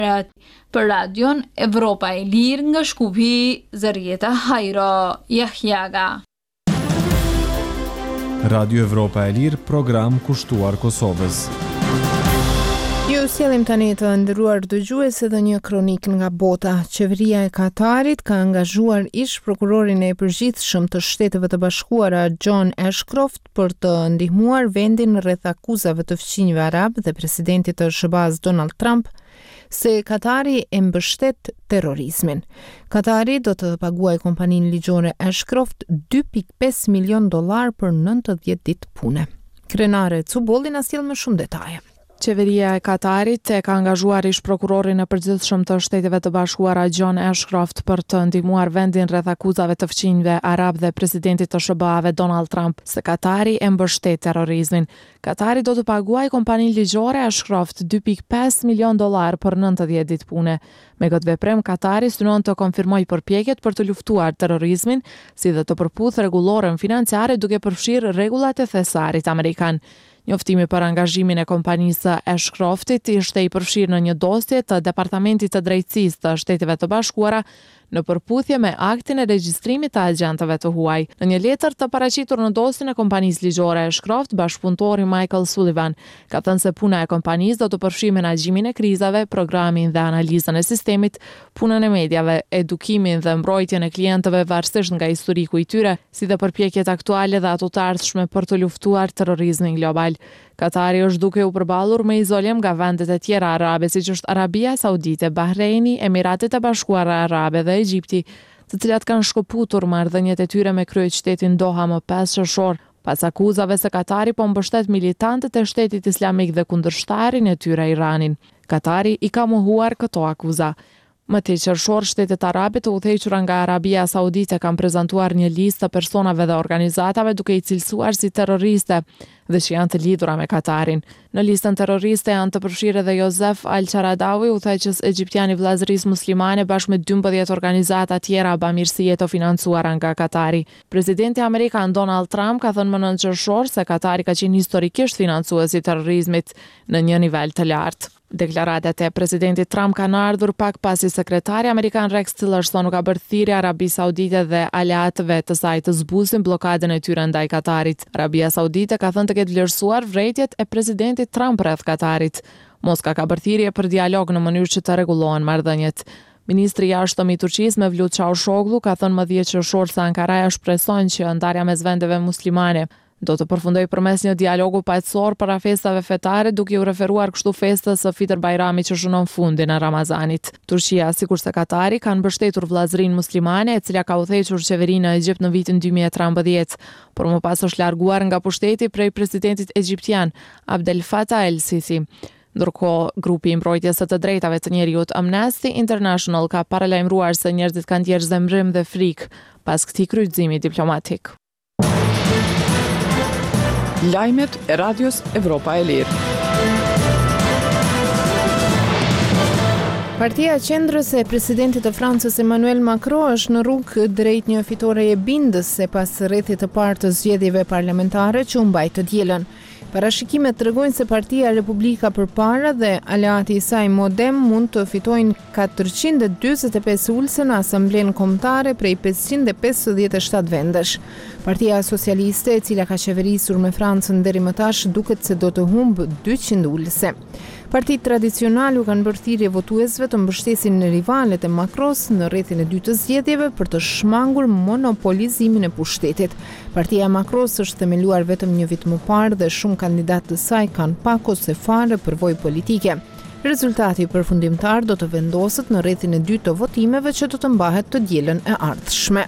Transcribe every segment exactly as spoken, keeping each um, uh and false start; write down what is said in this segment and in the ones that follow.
për radion Evropa e Lirë nga Shkupi, Zërjeta Hajro, Jahjaga. Radio Evropa e Lirë, program kushtuar Kosovës. Ju sjellim tani të nderuar dëgjues edhe një kronik nga bota. Qeveria e Katarit ka angazhuar ish prokurorin e përgjithshëm të Shteteve të Bashkuara John Ashcroft për të ndihmuar vendin rreth akuzave të fqinjve arab dhe presidentit të S B A-s Donald Trump se Katari e mbështet terrorizmin. Katari do të paguajë kompaninë ligjore Ashcroft dy pikë pesë milion dollar për nëntëdhjetë ditë pune. Krenare Cubolli na sjell më shumë detaje. Qeveria e Katarit e ka angazhuar ish prokurorin e përgjithshëm të Shteteve të Bashkuara John Ashcroft për të ndihmuar vendin rreth akuzave të fqinjve arab dhe presidentit të S B A-ve Donald Trump se Katari e mbështet terrorizmin. Katari do të paguajë kompaninë ligjore Ashcroft dy pikë pesë milion dollar për nëntëdhjetë ditë pune. Me këtë veprim Katari synon të konfirmojë përpjekjet për të luftuar terrorizmin, si dhe të përputhë rregullorën financiare duke përfshirë rregullat e thesarit amerikan. Njoftimi për angazhimin e kompanisë Ashcroftit ishte i përfshirë në një dosje të Departamentit të Drejtësisë të Shteteve të Bashkuara në përputhje me aktin e regjistrimit të agjentëve të huaj. Në një letër të paraqitur në dosjen e kompanisë ligjore Ashcroft, bashkëpunëtori Michael Sullivan ka thënë se puna e kompanisë do të përfshijë menaxhimin e krizave, programin dhe analizën e sistemit, punën e mediave, edukimin dhe mbrojtjen e klientëve varësisht nga historiku i tyre, si dhe përpjekjet aktuale dhe ato të ardhshme për të luftuar terrorizmin global. Katari është duke u përballur me izolim nga vendet e tjera arabe, siç është Arabia Saudite, Bahreini, Emiratet e Bashkuara Arabe dhe Egjipti, të cilat kanë shkëputur marrëdhëniet e tyre me kryeqytetin Doha më pesë shoror, pas akuzave se Katari po mbështet militantët e Shtetit Islamik dhe kundërshtarin e tyre Iranin. Katari i ka mohuar këto akuza. Më tej qershor, Shtetet Arabe të udhëhequra nga Arabia Saudite kanë prezantuar një listë të personave dhe organizatave duke i cilësuar si terroriste dhe që janë të lidhura me Katarin. Në listën terroriste janë të përfshirë edhe Josef Al-Qaradawi, udhëheqës egjiptian i vllazërisë muslimane bashkë me dymbëdhjetë organizata tjera bamirësie të financuara nga Katari. Presidenti amerikan Donald Trump ka thënë më nëntë qershor se Katari ka qenë historikisht financues i terrorizmit në një nivel të lartë. Deklaratat e presidentit Trump kanë ardhur pak pasi sekretari amerikan Rex Tillerson nuk ka bërë thirrje Arabisë Saudite dhe aleatëve të saj të zbusin blokadën e tyre ndaj Katarit. Arabia Saudite ka thënë të ketë vlerësuar vërejtjet e presidentit Trump rreth Katarit. Moska ka bërë thirrje për dialog në mënyrë që të rregullohen marrëdhëniet. Ministri i jashtëm i Turqisë Mevlut Çavuşoglu ka thënë më dhjetë qershor se Ankaraja shpreson që ndarja mes vendeve muslimane do të përfundoj përmes një dialogu paqësor para festave fetare, duke u referuar kështu festës së Fitr Bajramit që shënon fundin e Ramazanit. Turqia, sikurse Katari, kanë mbështetur vllazërinë muslimane, e cila ka udhëhequr qeverinë në Egjipt në vitin dy mijë e trembëdhjetë, por më pas është larguar nga pushteti prej presidentit egjiptian Abdel Fattah el-Sisi. Ndërkohë, grupi i mbrojtjes së të drejtave të njerëzit Amnesty International ka paralajmëruar se njerëzit kanë djerë zemrim dhe frikë pas këtij kryqëzimi diplomatik. Lajmet e Radios Evropa e Lirë. Partia e qendrës e presidentit të Francës Emmanuel Macron është në rrugë drejt një fitoreje bindëse pas rrethit të parë të zgjedhjeve parlamentare që u mbajtë të dielën. Parashikimet tregojnë se Partia Republika Përpara dhe aleati i saj Modem mund të fitojnë katërqind e dyzet e pesë ulëse në Asamblenë Kombëtare prej pesëqind e pesëdhjetë e shtatë vendesh. Partia Socialiste, e cila ka qeverisur me Francën deri më tash, duket se do të humbë dyqind ulëse. Partitë tradicionale u kanë bërë thirrje votuesve të mbështesin në rivalet e Macrons në rrethin e dytë të zgjedhjeve për të shmangur monopolizimin e pushtetit. Partia e Macrons është themeluar vetëm një vit më parë dhe shumë kandidatë të saj kanë pak ose fare përvojë politike. Rezultati përfundimtar do të vendoset në rrethin e dytë të votimeve që do të mbahet të dielën e ardhshme.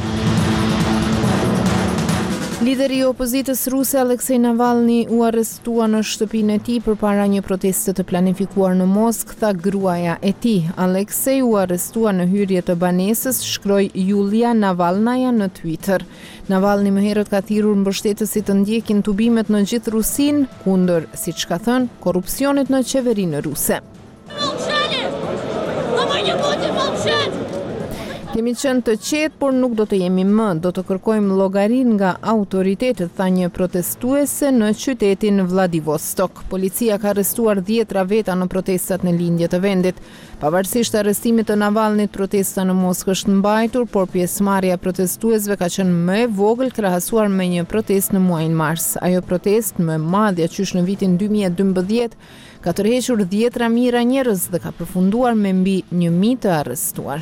Lideri i opozitës ruse Aleksej Navalny u arrestua në shtëpinë e tij përpara një proteste të planifikuar në Moskë, tha gruaja e tij. Aleksej u arrestua në hyrje të banesës, shkroi Yulia Navalnaya në Twitter. Navalny më herët ka thirrur mbështetësit të ndjekin tubimet në gjithë Rusinë kundër, siç ka thënë, korrupsionit në qeverinë ruse. Kemi qenë të qetë, por nuk do të jemi më. Do të kërkojmë llogarin nga autoritetet, tha një protestuese në qytetin Vladivostok. Policia ka arrestuar dhjetra veta në protestat në lindje të vendit. Pavarësisht arrestimit të Navalnit, protesta në Moskë është mbajtur, por pjesëmarrja e protestuesve ka qenë më e vogël krahasuar me një protestë në muajin mars. Ajo protestë më e madhe qysh në vitin dy mijë e dymbëdhjetë ka tërhequr dhjetra mijëra njerëz dhe ka përfunduar me mbi një mijë të arrestuar.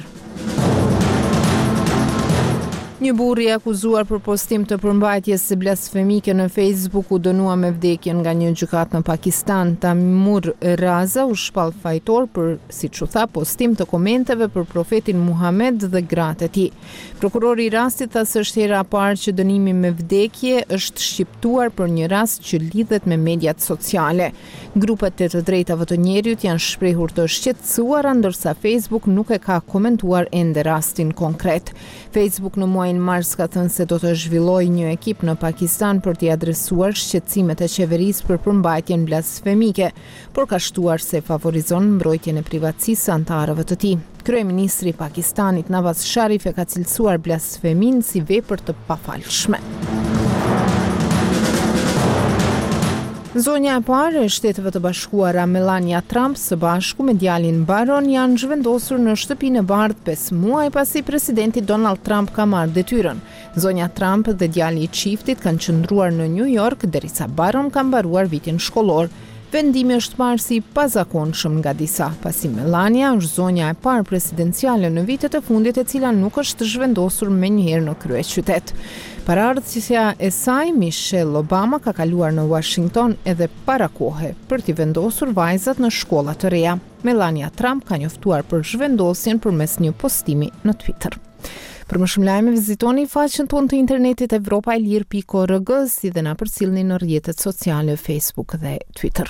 Një burr i akuzuar për postim të përmbajtjes së blasfemike në Facebook u dënua me vdekjen nga një gjykatë në Pakistan. Tamur Raza u shpall fajtor për, siç u tha, postim të komenteve për profetin Muhammed dhe gratë e tij. Prokurori i rastit tha se është hera e parë që dënimi me vdekje është shqiptuar për një rast që lidhet me mediat sociale. Grupet e të drejtave të njerëzit janë shprehur të shqetësuara, ndërsa Facebook nuk e ka komentuar ende rastin konkret. Facebook në muajin mars ka thënë se do të zhvillojë një ekip në Pakistan për t'i adresuar shqetësimet e qeverisë për përmbajtjen blasfemike, por ka shtuar se favorizon mbrojtjen e privatësisë së anëtarëve të tij. Kryeministri i Pakistanit Nawaz Sharif e ka cilësuar blasfeminë si vepër të pafalshme. Zonja e parë e Shteteve të Bashkuara Melania Trump së bashku me djalin Baron janë zhvendosur në shtëpinë e bardhë pesë muaj pasi presidenti Donald Trump ka marrë detyrën. Zonja Trump dhe djali i çiftit kanë qëndruar në New York derisa Baron ka mbaruar vitin shkollor. Vendimi është parë si pazakonshëm nga disa, pasi Melania është zonja e parë presidenciale në vitet e fundit e cila nuk është zhvendosur menjëherë në kryeqytet. Paraardhësja e saj, Michelle Obama, ka kaluar në Washington edhe para kohe për t'i vendosur vajzat në shkolla të reja. Melania Trump ka njoftuar për zhvendosjen përmes një postimi në Twitter. Për më shumë lajme, vizitoni faqen tonë të internetit evropa e lir pikë org, si dhe na përcjellni në rrjetet sociale Facebook dhe Twitter.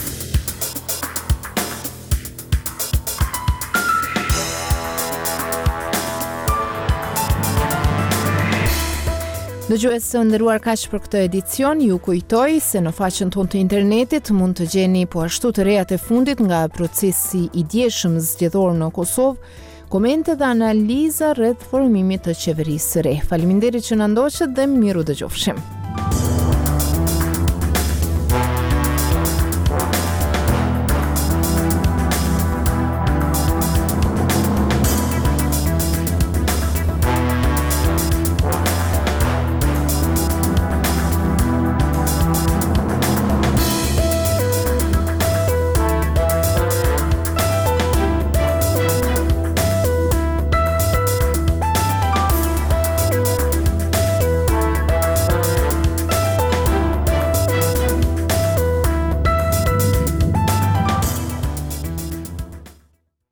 Dëgjues të nderuar, kaq për këtë edicion. Ju kujtoj se në faqen tonë të internetit mund të gjeni po ashtu të rejat e fundit nga procesi i djeshëm zgjedhor në Kosovë, komente dhe analiza rreth formimit të qeverisë së re. Faleminderit që na ndoqët dhe miru dëgjofshim.